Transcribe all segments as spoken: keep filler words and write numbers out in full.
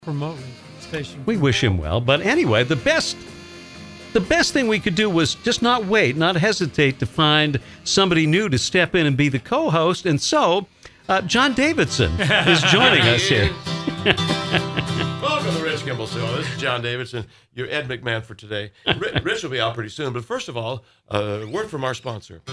remotely station. We wish him well. But anyway, the best the best thing we could do was just not wait, not hesitate to find somebody new to step in and be the co-host. And so, uh, John Davidson is joining us here. Welcome to the Rich Kimball Show. This is John Davidson, your Ed McMahon for today. Rich will be out pretty soon. But first of all, a uh, word from our sponsor.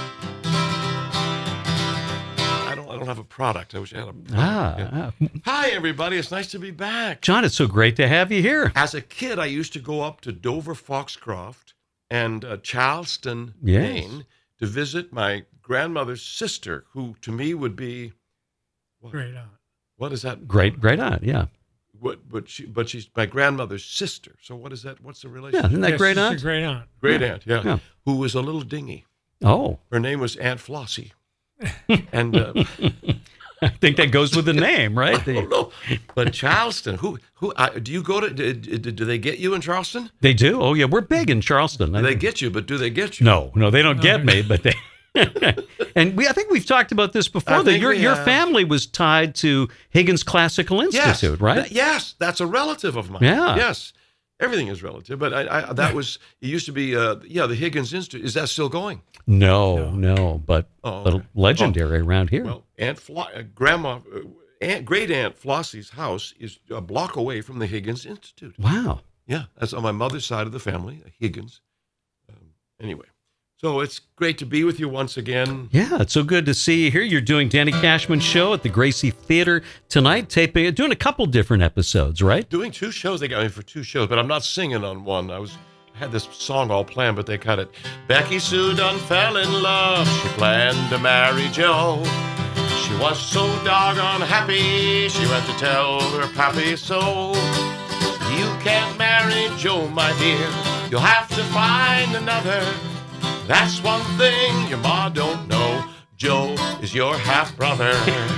I don't have a product. I wish I had a product. Ah, Yeah. ah. Hi, everybody. It's nice to be back. John, it's so great to have you here. As a kid, I used to go up to Dover Foxcroft and uh, Charleston, Yes. Maine, to visit my grandmother's sister, who to me would be, what, Great aunt. what is that? Great, great aunt, yeah. What, but she, but she's my grandmother's sister. So what is that? What's the Yeah, relationship? isn't that Yes, great she's aunt? a great aunt. Great aunt, yeah, Yeah. who was a little dingy. Oh, Her name was Aunt Flossie. And uh, I think that goes with the name, right? I don't know, but Charleston. Who who uh, do you go to? Do, do, do they get you in Charleston? They do. Oh, yeah, we're big in Charleston. Do they get you? But do they get you? No, no, they don't get me, but they. And we, I think we've talked about this before. I That think your we your have. family was tied to Higgins Classical Institute, right? Th- yes, that's a relative of mine. Yeah. Yes, everything is relative. But I, I that was it used to be. Uh, yeah, the Higgins Institute. Is that still going? No, no, but, Oh, but okay. legendary around here. Well, Aunt Flo- uh, Grandma, uh, Aunt Great Aunt Flossie's house is a block away from the Higgins Institute. Wow. Yeah, that's on my mother's side of the family, Higgins. Um, anyway, so it's great to be with you once again. Yeah, it's so good to see you here. You're doing Danny Cashman's show at the Gracie Theater tonight, taping, doing a couple different episodes, right? Doing two shows. They got me for two shows, but I'm not singing on one. I was I had this song all planned, but they cut it. Becky Sue done fell in love. She planned to marry Joe. She was so doggone happy. She went to tell her pappy so. You can't marry Joe, my dear. You'll have to find another. That's one thing your ma don't know. Joe is your half-brother.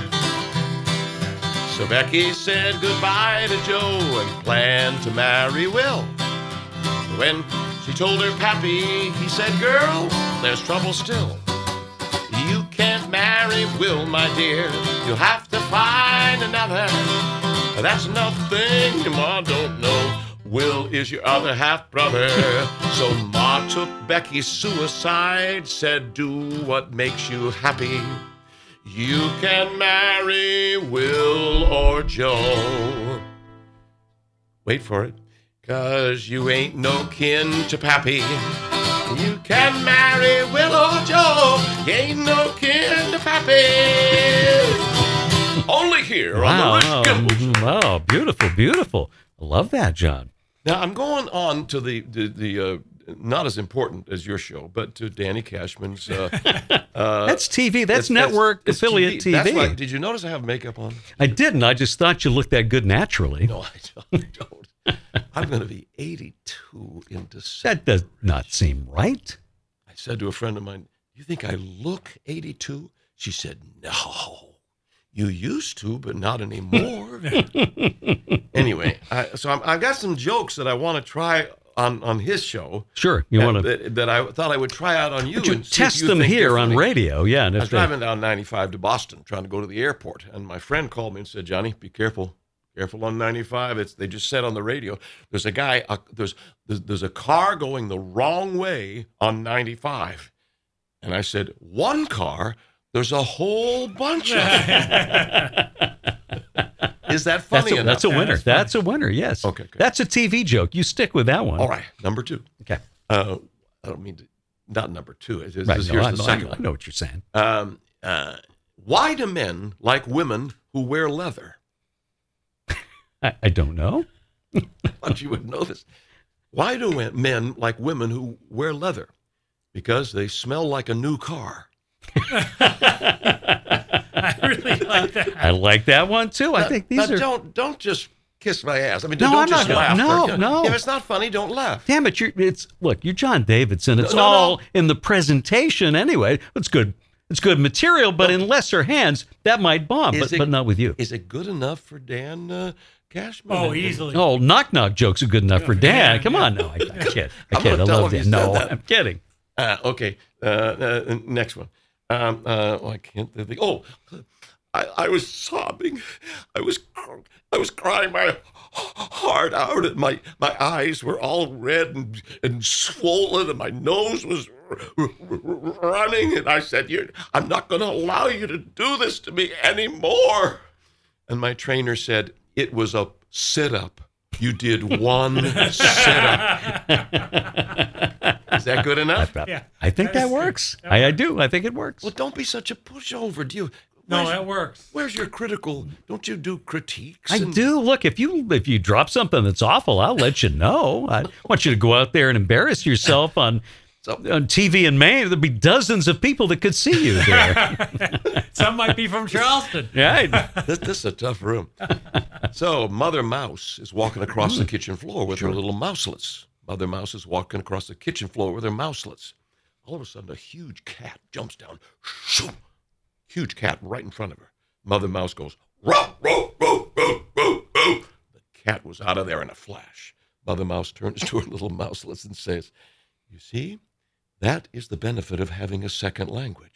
So Becky said goodbye to Joe and planned to marry Will. When she told her pappy, he said, girl, there's trouble still. You can't marry Will, my dear. You'll have to find another. That's nothing your ma don't know. Will is your other half-brother. So ma took Becky's suicide, said, do what makes you happy. You can marry Will or Joe. Wait for it. Cause you ain't no kin to pappy. You can marry Will or Joe. You ain't no kin to pappy. Only here Wow. on the Rich Kimball Show. Wow, beautiful, beautiful. I love that, John. Now I'm going on to the the, the uh, not as important as your show, but to Danny Cashman's. Uh, uh, That's T V. That's network it's affiliate T V. That's why, did you notice I have makeup on? I didn't. I just thought you looked that good naturally. No, I don't. I don't. I'm going to be eighty-two in December. That does not seem right. I said to a friend of mine, you think I look eighty-two? She said, no. You used to, but not anymore. Anyway, I, so I'm, I've got some jokes that I want to try on, on his show. Sure, you and want to that, that I thought I would try out on you. you and see if test you them think here on differently. radio. Yeah, and I if was they, driving down ninety-five to Boston, trying to go to the airport, and my friend called me and said, Johnny, be careful. Careful on ninety-five. It's they just said on the radio. There's a guy. Uh, there's, there's there's a car going the wrong way on ninety-five, and I said, one car. There's a whole bunch of them. Is that funny that's a, enough? that's a Yeah, winner. that's That's, funny. a winner. Yes. Okay, good. That's a T V joke. You stick with that one. All right. Number two. Okay. Uh, I don't mean to. Not number two. It's, it's, Right. here's No, I, the know, I second know- I one. know what you're saying. Um, uh, why do men like women who wear leather? I, I don't know. I thought you would know this. Why do men like women who wear leather? Because they smell like a new car. I really like that. I like that one too. I Now- think these now are. Don't don't just kiss my ass. I mean, No, don't I'm just not- laugh. no, Or, you no. know, If it's not funny, don't laugh. Damn it! You're, it's look. You're John Davidson. It's No, no, all no. in the presentation anyway. It's good. It's good material, but in lesser hands, that might bomb. Is But, it- but not with you. Is it good enough for Dan uh, Cashman? Oh, And- easily. Oh, knock knock jokes are good enough for Dan. Yeah, Come yeah. on, no, I, I kid. I I'm kid. gonna I tell love him Dan. you said No, that. I'm kidding. Uh, okay. Uh, uh, next one. Um, uh, oh, I can't think. Oh, I, I was sobbing. I was cr- I was crying my heart out, and my, my eyes were all red and, and swollen, and my nose was r- r- r- running. And I said, You're, I'm not going to allow you to do this to me anymore. And my trainer said, it was a sit-up. You did one sit-up. Is that good enough? Yeah, I think that that is true. works. That I, I works. do. I think it works. Well, don't be such a pushover. Do you? No, where's- that works. Where's your critical? Don't you do critiques? I and- do. Look, if you if you drop something that's awful, I'll let you know. I want you to go out there and embarrass yourself on So, on T V in Maine. There'd be dozens of people that could see you there. Some might be from Charleston. Right? this, this is a tough room. So Mother Mouse is walking across the kitchen floor with her little mouselets. Mother Mouse is walking across the kitchen floor with her mouselets. All of a sudden, a huge cat jumps down. Shoo! Huge cat right in front of her. Mother Mouse goes, row, row, row, row, row, row. The cat was out of there in a flash. Mother Mouse turns to her little mouselets and says, you see, that is the benefit of having a second language.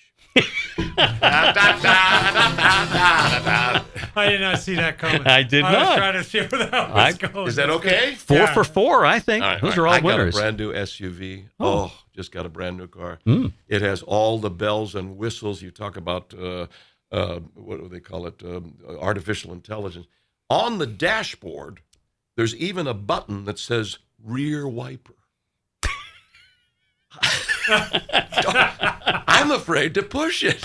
I did not see that coming. I did I not. was trying to see where that was I- going. Is that okay? Four Yeah. for four, I think. All right, Those all are all right. I winners. got a brand new S U V. Oh. Oh, just got a brand new car. Mm. It has all the bells and whistles. You talk about, uh, uh, what do they call it, um, artificial intelligence. On the dashboard, there's even a button that says rear wiper. I'm afraid to push it.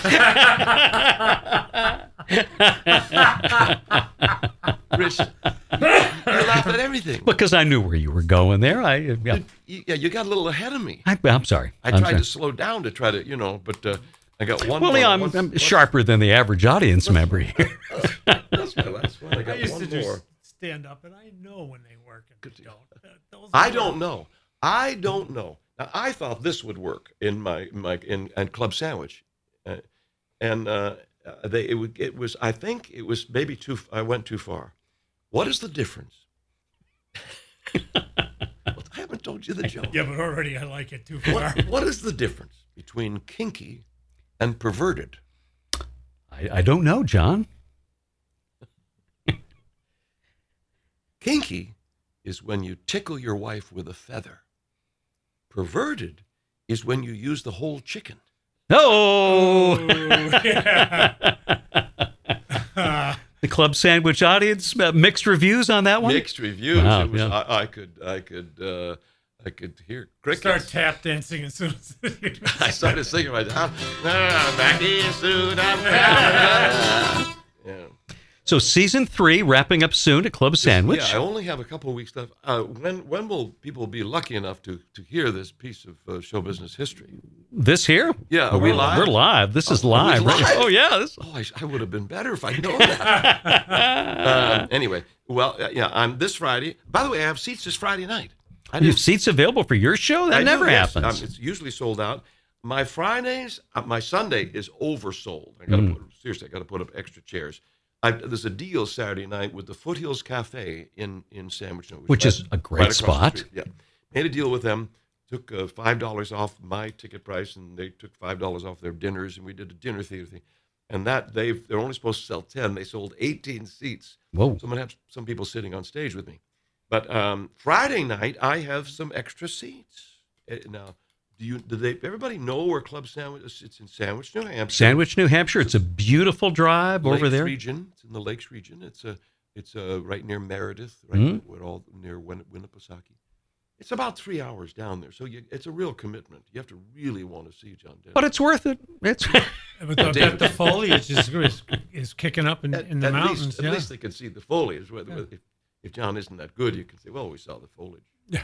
Rich, you're laughing at everything. Because I knew where you were going there. I yeah. You, yeah, you got a little ahead of me. I, I'm sorry. I I'm tried sorry. to slow down to try to, you know, but uh, I got one. Well, more, yeah, I'm, one- I'm one- sharper than the average audience member here. That's my last one. I I got used one to more. just stand up, and I know when they work and they don't. Uh, those I are- don't know. I don't know. Now, I thought this would work in my my in, in Club Sandwich, uh, and uh, they it, would- it was. I think it was maybe too. I went too far. What is the difference? Well, I haven't told you the joke. Yeah, but already I like it too far. What, what is the difference between kinky and perverted? I, I don't know, John. Kinky is when you tickle your wife with a feather. Perverted is when you use the whole chicken. Oh, yeah. the Club Sandwich audience, uh, mixed reviews on that one? Mixed reviews. Wow, it was, yeah. I, I could, I could, uh, I could hear crickets. Start tap dancing as soon as I started singing right now. Back in suit, I'm proud. Yeah. So season three wrapping up soon at Club Sandwich. Yeah, I only have a couple of weeks left. Uh, when when will people be lucky enough to to hear this piece of uh, show business history? This here? Yeah, are Oh, we we're, live? We're live. This is Oh, are we live. right? live? Oh, yeah. This, Oh, I, I would have been better if I'd known that. um, anyway, well, uh, yeah, I'm this Friday. By the way, I have seats this Friday night. I you have didn't- seats available for your show? That I do, never yes. happens. Um, it's usually sold out. My Fridays, uh, my Sunday is oversold. I got to Mm. put seriously, I got to put up extra chairs. I, there's a deal Saturday night with the Foothills Cafe in in Sandwich, Nook, Which is right- a great right across the spot. street. Yeah, made a deal with them. Took uh, five dollars off my ticket price, and they took five dollars off their dinners, and we did a dinner theater thing. And that they've they're only supposed to sell ten. They sold eighteen seats. Whoa. So I'm gonna have some people sitting on stage with me. But um, Friday night, I have some extra seats. Uh, now, do you? Do they? Everybody know where Club Sandwich is? It's in Sandwich, New Hampshire. Sandwich, New Hampshire. It's a beautiful drive over Lakes there. Region. It's in the Lakes region. It's a. It's a right near Meredith, right Mhm. where all near Win- Winnipesaukee. It's about three hours down there, so you, it's a real commitment. You have to really want to see John Denver. But it's worth it. It's But the, David. but the foliage is, is is kicking up in, at, in the at mountains. least, yeah. at least they can see the foliage. Whether, Yeah. if, if John isn't that good, you can say, "Well, we saw the foliage." Yeah.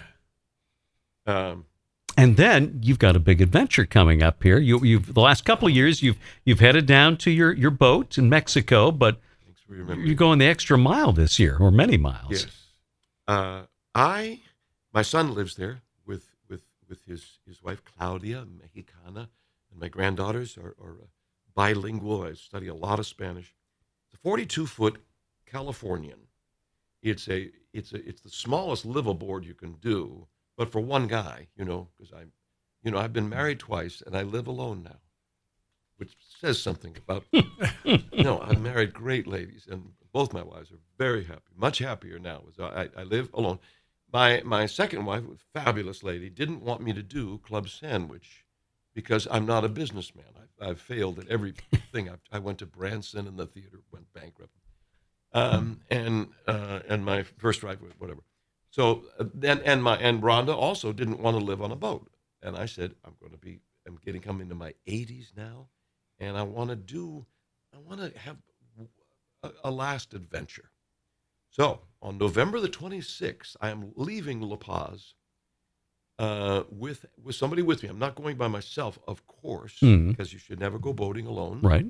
Um, And then you've got a big adventure coming up here. You, you've the last couple of years you've you've headed down to your, your boat in Mexico, but thanks for remembering. you're going the extra mile this year, or many miles. Yes. Uh, I, my son lives there with with with his his wife Claudia Mexicana, and my granddaughters are, are uh, bilingual. I study a lot of Spanish. It's a forty-two foot Californian. It's a it's a it's the smallest liveaboard you can do, but for one guy, you know, because I'm, you know, I've been married twice and I live alone now. which says something about, you know, I've married great ladies, and both my wives are very happy, much happier now. As I, I live alone. My my second wife, a fabulous lady, didn't want me to do Club Sandwich because I'm not a businessman. I've, I've failed at everything. I've, I went to Branson, and the theater went bankrupt. Um, and uh, and my first wife, whatever. So then, and my and Rhonda also didn't want to live on a boat. And I said, I'm going to be, I'm getting coming into my eighties now, and I want to do, I want to have a, a last adventure. So on November the twenty-sixth, I am leaving La Paz uh, with with somebody with me. I'm not going by myself, of course, Mhm. because you should never go boating alone. Right.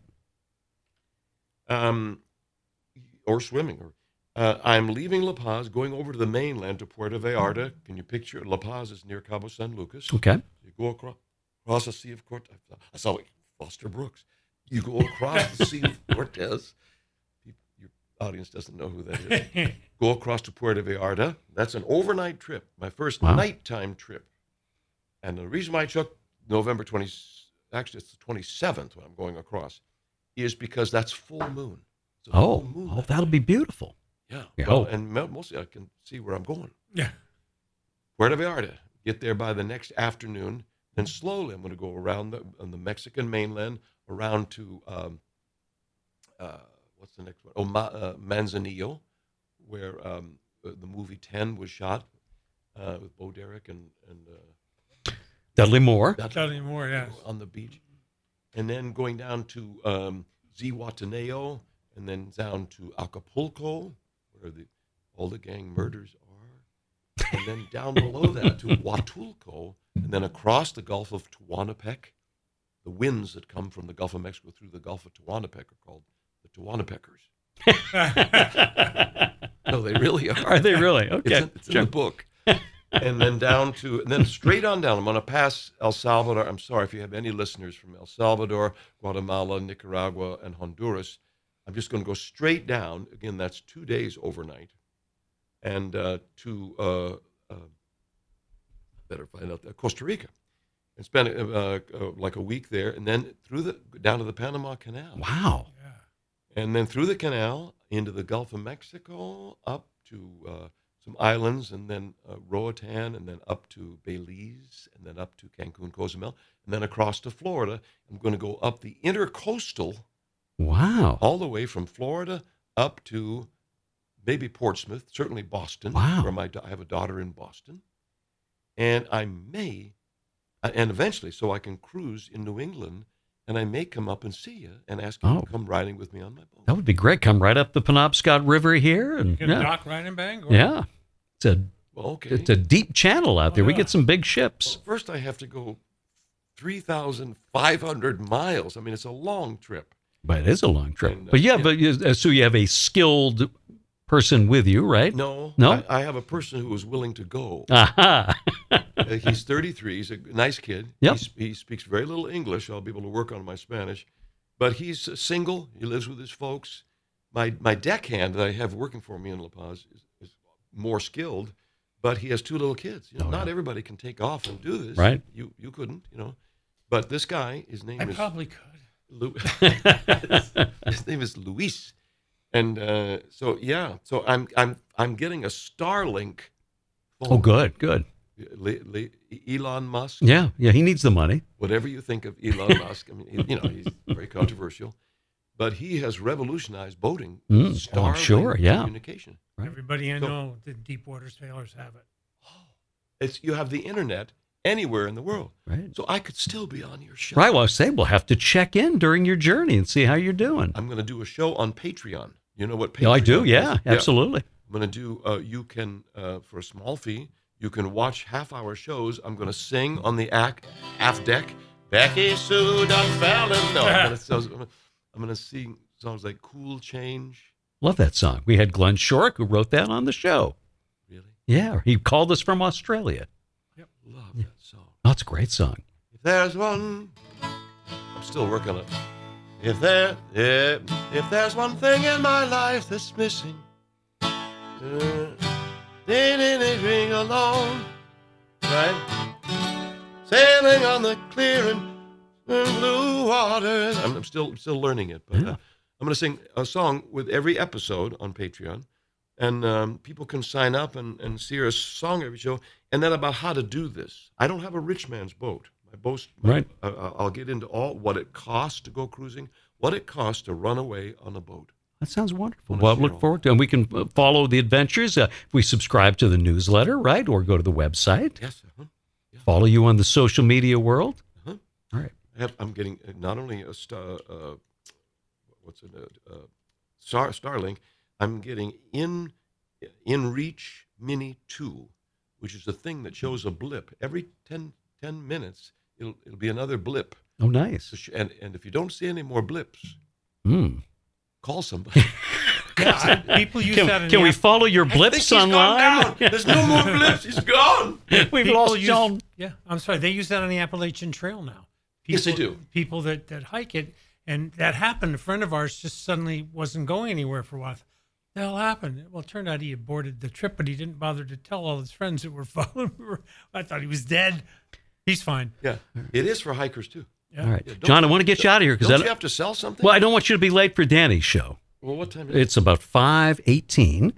Um, or swimming. Or uh, I'm leaving La Paz, going over to the mainland to Puerto Vallarta. Can you picture it? La Paz is near Cabo San Lucas. Okay. You go across, across the Sea of Cortez. I saw like Foster Brooks. You go across the Sea of Cortez. Your audience doesn't know who that is. Go across to Puerto Vallarta. That's an overnight trip. My first Wow. nighttime trip. And the reason why I took November twentieth, actually it's the twenty-seventh when I'm going across, is because that's full moon. It's a Oh, full moon oh, that that'll night. be beautiful. Yeah. Yeah. Well, Oh. and mo- mostly I can see where I'm going. Yeah. Puerto Vallarta. Get there by the next afternoon. Then slowly I'm going to go around the, on the Mexican mainland, around to, um, uh, what's the next one? Oh, Ma, uh, Manzanillo, where um, uh, the movie ten was shot uh, with Bo Derek and, and uh, Dudley Moore. Dudley Tell you more, yes. on the beach. And then going down to um, Zihuatanejo, and then down to Acapulco, where the, all the gang murders are. And then down below that to Huatulco, and then across the Gulf of Tehuantepec. The winds that come from the Gulf of Mexico through the Gulf of Tehuantepec are called the Tehuantepeckers. No, they really are. Are they really? It's, Okay. in, it's in the book. And then down to, and then straight on down. I'm going to pass El Salvador. I'm sorry if you have any listeners from El Salvador, Guatemala, Nicaragua, and Honduras. I'm just going to go straight down. Again, that's two days overnight. And uh, to, uh, uh, better find out, uh, Costa Rica. And spend uh, uh, like a week there. And then through the, down to the Panama Canal. Wow. Yeah. And then through the canal into the Gulf of Mexico, up to uh, some islands, and then uh, Roatan, and then up to Belize, and then up to Cancun, Cozumel, and then across to Florida. I'm going to go up the intercoastal Wow. all the way from Florida up to maybe Portsmouth, certainly Boston, Wow. where my da- I have a daughter in Boston. And I may, uh, and eventually, so I can cruise in New England, and I may come up and see you and ask you Oh. to come riding with me on my boat. That would be great. Come right up the Penobscot River here. And, You can yeah. dock right in Bangor. yeah. It's a, Well, okay. it's a deep channel out there. Oh, We yeah. get some big ships. Well, first, I have to go three thousand five hundred miles. I mean, it's a long trip. But it is a long trip. And, uh, but yeah, yeah. but you, uh, so you have a skilled person with you, right? No, No? I, I have a person who is willing to go. Aha. Uh, he's thirty-three. He's a nice kid. Yep. He's, he speaks very little English. I'll be able to work on my Spanish. But he's uh, single. He lives with his folks. My my deckhand that I have working for me in La Paz is, is more skilled, but he has two little kids. You know, Oh, not yeah. everybody can take off and do this. Right. You you couldn't. You know, but this guy, his name I is probably could. Lu- his name is Luis, and uh, so yeah. So I'm I'm I'm getting a Starlink phone. Oh, good, good. Le- Le- Elon Musk. Yeah, yeah. He needs the money. Whatever you think of Elon Musk, I mean, he- you know, he's very controversial, but he has revolutionized boating. Mm, with oh, I'm Starlink sure, yeah. communication. Right. Everybody I So- know, the deep water sailors have it. It's you have the internet anywhere in the world, Right. so I could still be on your show. Right. Well, I say we'll have to check in during your journey and see how you're doing. I'm going to do a show on Patreon. You know what Patreon No, I do. is? Yeah, absolutely. I'm going to do, uh, you can, uh, for a small fee, you can watch half-hour shows. I'm going to sing on the act, aft deck. Becky Sue done fell in. No, I'm going to I'm going to sing songs like Cool Change. Love that song. We had Glenn Shorrock who wrote that on the show. Really? Yeah, he called us from Australia. Love that song. Oh, it's a great song. If there's one, I'm still working on it. If there, if, if there's one thing in my life that's missing, uh, ring alone, right? Sailing on the clear and and blue waters. I'm, I'm still still learning it, but Yeah. uh, I'm going to sing a song with every episode on Patreon. And um, people can sign up and, and see a song every show. And then about how to do this. I don't have a rich man's boat. My boat, Right. Uh, I'll get into all what it costs to go cruising, what it costs to run away on a boat. That sounds wonderful. Wanna Well, share look all forward to it. And we can uh, follow the adventures uh, if we subscribe to the newsletter, right? Or go to the website. Yes. Uh-huh. Follow you on the social media world. Uh-huh. All right. I have, I'm getting uh, not only a star, uh, what's it, uh, uh, Star Starlink. I'm getting in InReach Mini two, which is a thing that shows a blip every ten, ten minutes. It'll it'll be another blip. Oh, nice. So sh- And and if you don't see any more blips, Mm. call somebody. Yeah, I- people use Can, that in can the we app- follow your I think blips he's gone online? down. There's no more blips. He's gone. We've people lost use- John. Yeah, I'm sorry. They use that on the Appalachian Trail now. People, Yes, they do. People that, that hike it. And that happened. A friend of ours just suddenly wasn't going anywhere for a while. The hell happened? Well, it turned out he aborted the trip, but he didn't bother to tell all his friends that were following him. I thought he was dead. He's fine. Yeah, it is for hikers too. Yeah. All right. Yeah, don't John, I you- want to get you out of here because Don't I you have to sell something? well, I don't want you to be late for Danny's show. Well, what time is it? It's about five eighteen.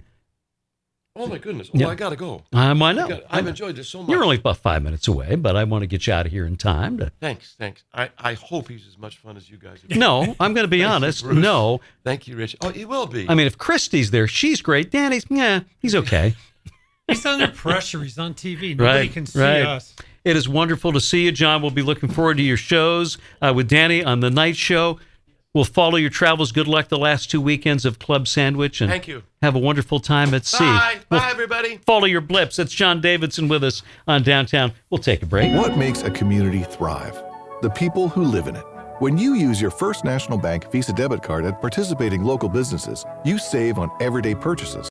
Oh my goodness! Oh, Yeah. I gotta go. Um, I know. I got- I've enjoyed this so much. You're only about five minutes away, but I want to get you out of here in time. To... Thanks, thanks. I, I hope he's as much fun as you guys are. No, I'm going to be Thank you, honest. Bruce. No. Thank you, Rich. Oh, he will be. I mean, if Christy's there, she's great. Danny's, yeah, he's okay. He's under pressure. He's on T V. Nobody Right, can see right. us. It is wonderful to see you, John. We'll be looking forward to your shows uh, with Danny on the night show. We'll follow your travels. Good luck the last two weekends of Club Sandwich. And Thank you. have a wonderful time at sea. Bye. We'll Bye, everybody. follow your blips. It's John Davidson with us on Downtown. We'll take a break. What makes a community thrive? The people who live in it. When you use your First National Bank Visa debit card at participating local businesses, you save on everyday purchases